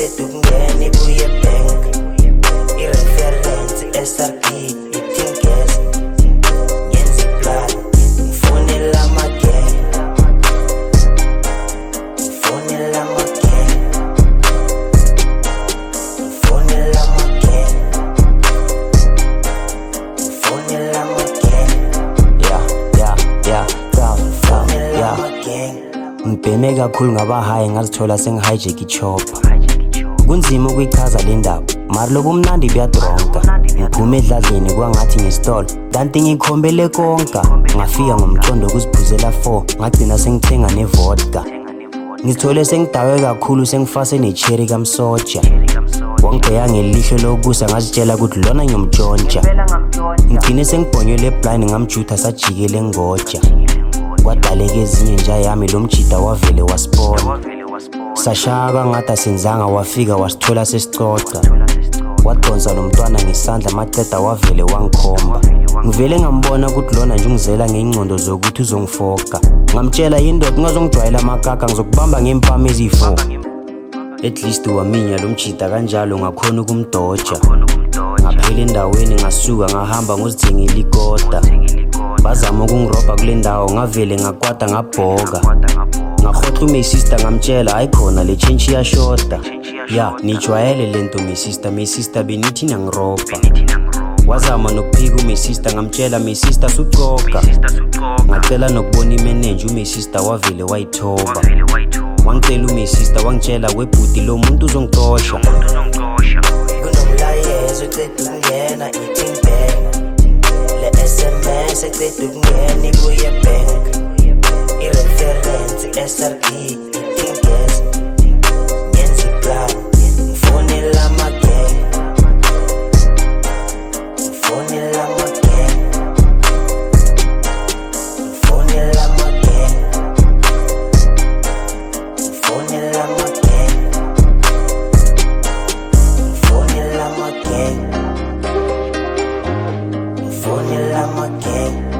seqeda ukungena ibuye bank i-reference SRP i-Tinkers ngenza i-plan ngifonela ama-gang ngifonela ama-gang ngifonela ama-gang ngifonela ama-gang ngifonela ama-gang ngibheme kakhulu ngabahayi ngazithola sengihijack ichopper kunzima ukuyichaza le ndaba mari lobumnandi buyadronka ngiphume edladleni kwangathi ngesitolo kanti ngikhombele konka ngafika ngomcondo ukuziphuzela 4 ngagcina sengithenga nevodka ngithole sengidawe kakhulu sengifase necherry kamsoja wangibheka ngelihlo lokusa ngazitshela ukuthi lona ngiyomtshontsha ngigcine sengibhonyele blind ngamjutha sajikele ngoja kwadaleka ezinye nja yami lo mjida wavele waspona sashaka ngathi asenzanga wafika wasithola sesicoca wadonsa lo mntwana ngesandla maceda wavele wangikhomba ngivele ngambona ukuthi lona nje ungizela ngeingcondo zokuthi uzongifoka ngamtshela yindoda ngazongijwayela amakaka ngizokubamba ngempama ezi4 at least waminya lo mjida kanjalo ngakhona ukumdoja ngaphela endaweni ngasuka ngahamba ngozithengela ikota bazama ukungiroba kule ndawo ngavele ngakwata ngabhoka ngakhohlwa my sister ngamtshela ayikhona le change iyashota ya nijwayele lento my sister benithi nangiroba wazama nokuphika my sister ngamtshela my sister sucoka ngacela nokubona imanager my sister wavele wayithoba wangicela my sister wangitshela webhuti lo muntu uzongixosha kunomlayezo eceda ukungena i-Tinkers le SMS eceda ukungena ibuye bank i-reference SRP i-Tinkers ngenza i-plan ngifonela ama-gang ngifonela ama-gang ngifonela ama-gang ngifonela ama-gang ngifonela ama-gang ngifonela ama-gang